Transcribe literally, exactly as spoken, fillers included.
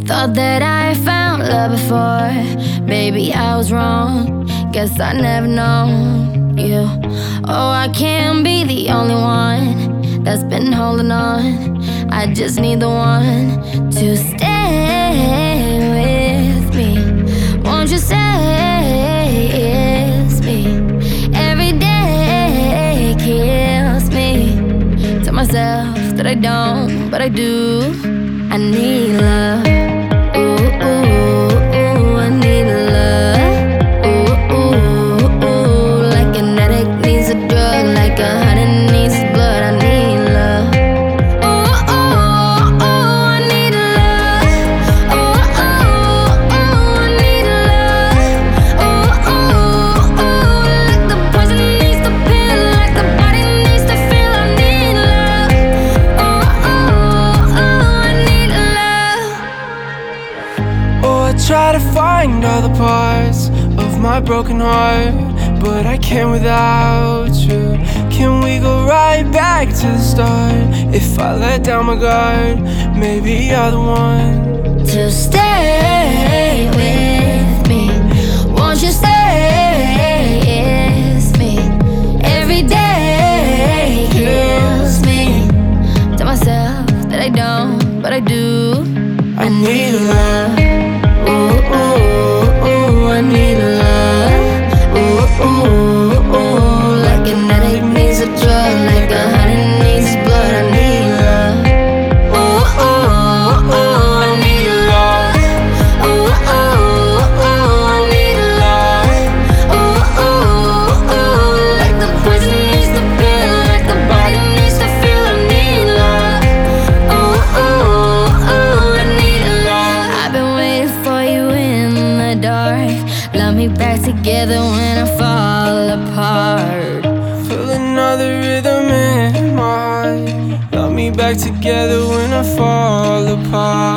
Thought that I found love before. Baby, I was wrong. Guess I never known you. Oh, I can't be the only one that's been holding on. I just need the one to stay with me. Won't you say it's me? Every day kills me. Tell myself that I don't, but I do. I need love. Ooh, ooh, ooh, I need love. Ooh, ooh, ooh, like an addict needs a drug, like a honey needs his blood. I need love. Ooh, ooh, ooh, I need love. Ooh, ooh, ooh, I need love. Ooh, ooh, ooh, like the poison needs the pill, like the body needs to feel. I need love. Ooh, ooh, ooh, I need love. Oh, I try to find all the parts of my broken heart, but I can't without you. Can we go right back to the start? If I let down my guard, maybe you're the one To stay with me. Won't you stay? It's me. Every day kills me. Tell myself that I don't, but I do. I need love. Ooh, ooh, ooh, I need love. Ooh, ooh, ooh, like an addict needs a drug, like a honey needs his blood. I need love. Ooh, ooh, ooh, I need love. Ooh, ooh, ooh, I need love. Ooh, ooh, ooh, like the poison needs the pill, like the body needs to feel. I need love. Ooh, ooh, ooh, I need love. I've been waiting for you in the dark. Love me back together when I fall apart. Feel another rhythm in my heart. Love me back together when I fall apart.